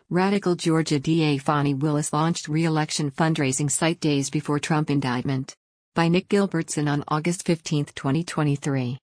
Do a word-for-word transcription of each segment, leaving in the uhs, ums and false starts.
Radical Georgia D A Fani Willis launched re-election fundraising site days before Trump indictment. By Nick Gilbertson on August fifteenth, twenty twenty-three.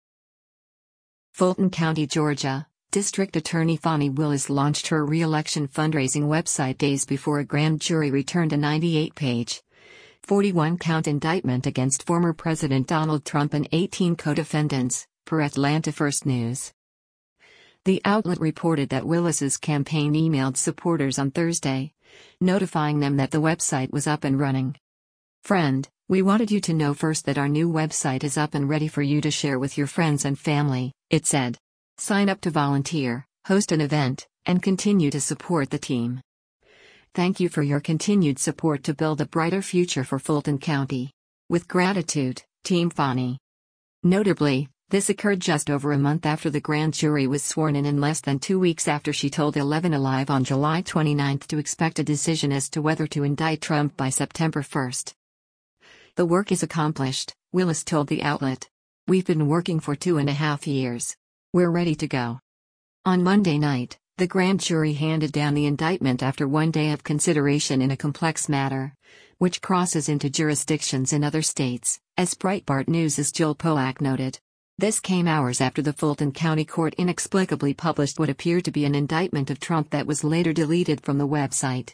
Fulton County, Georgia. District Attorney Fani Willis launched her re-election fundraising website days before a grand jury returned a ninety-eight page, forty-one count indictment against former President Donald Trump and eighteen co-defendants, per Atlanta First News. The outlet reported that Willis's campaign emailed supporters on Thursday, notifying them that the website was up and running. "Friend, we wanted you to know first that our new website is up and ready for you to share with your friends and family," it said. "Sign up to volunteer, host an event, and continue to support the team. Thank you for your continued support to build a brighter future for Fulton County. With gratitude, Team Fani." Notably, this occurred just over a month after the grand jury was sworn in and less than two weeks after she told Eleven Alive on July twenty-ninth to expect a decision as to whether to indict Trump by September first. "The work is accomplished," Willis told the outlet. "We've been working for two and a half years. We're ready to go." On Monday night, the grand jury handed down the indictment after one day of consideration in a complex matter, which crosses into jurisdictions in other states, as Breitbart News' Jill Polak noted. This came hours after the Fulton County Court inexplicably published what appeared to be an indictment of Trump that was later deleted from the website.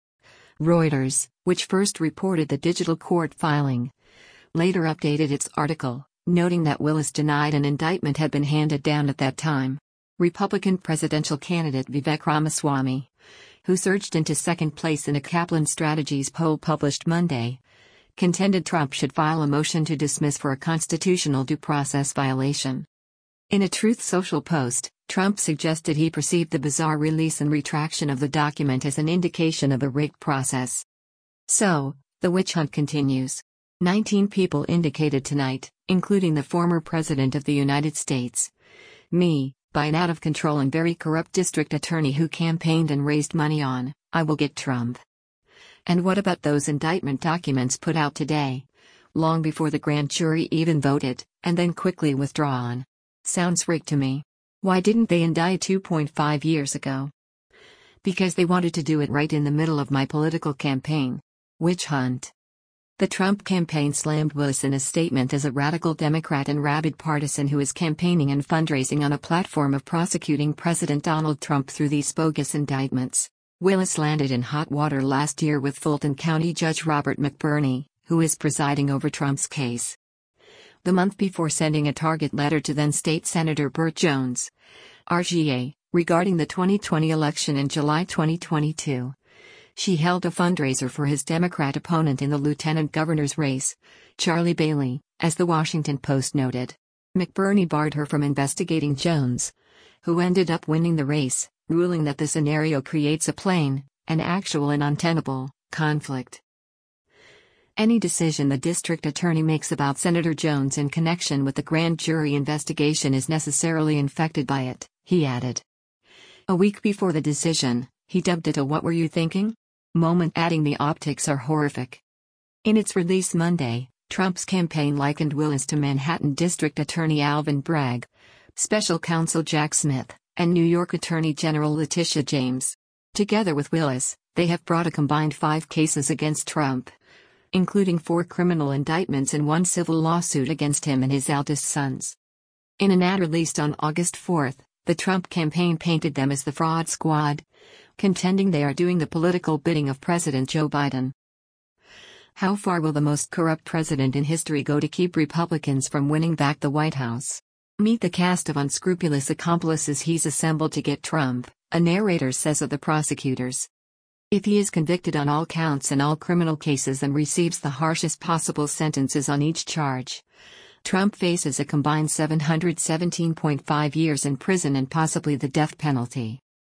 Reuters, which first reported the digital court filing, later updated its article, noting that Willis denied an indictment had been handed down at that time. Republican presidential candidate Vivek Ramaswamy, who surged into second place in a Kaplan Strategies poll published Monday, contended Trump should file a motion to dismiss for a constitutional due process violation. In a Truth Social post, Trump suggested he perceived the bizarre release and retraction of the document as an indication of a rigged process. So, the witch hunt continues. Nineteen people indicated tonight, including the former President of the United States, me, by an out-of-control and very corrupt district attorney who campaigned and raised money on, "I will get Trump." And what about those indictment documents put out today, long before the grand jury even voted, and then quickly withdrawn? Sounds rigged to me. Why didn't they indict two point five years ago? Because they wanted to do it right in the middle of my political campaign. Witch hunt. The Trump campaign slammed Willis in a statement as a radical Democrat and rabid partisan who is campaigning and fundraising on a platform of prosecuting President Donald Trump through these bogus indictments. Willis landed in hot water last year with Fulton County Judge Robert McBurney, who is presiding over Trump's case. The month before sending a target letter to then State Senator Burt Jones, R G A, regarding the twenty twenty election in July twenty twenty-two, she held a fundraiser for his Democrat opponent in the lieutenant governor's race, Charlie Bailey, as the Washington Post noted. McBurney barred her from investigating Jones, who ended up winning the race, ruling that the scenario creates a plain, an actual and untenable, conflict. Any decision the district attorney makes about Senator Jones in connection with the grand jury investigation is necessarily infected by it, he added. A week before the decision, he dubbed it a "what were you thinking?" moment, adding the optics are horrific. In its release Monday, Trump's campaign likened Willis to Manhattan District Attorney Alvin Bragg, Special Counsel Jack Smith, and New York Attorney General Letitia James. Together with Willis, they have brought a combined five cases against Trump, including four criminal indictments and one civil lawsuit against him and his eldest sons. In an ad released on August fourth, the Trump campaign painted them as the fraud squad, contending they are doing the political bidding of President Joe Biden. How far will the most corrupt president in history go to keep Republicans from winning back the White House? Meet the cast of unscrupulous accomplices he's assembled to get Trump, a narrator says of the prosecutors. If he is convicted on all counts in all criminal cases and receives the harshest possible sentences on each charge, Trump faces a combined seven hundred seventeen point five years in prison and possibly the death penalty.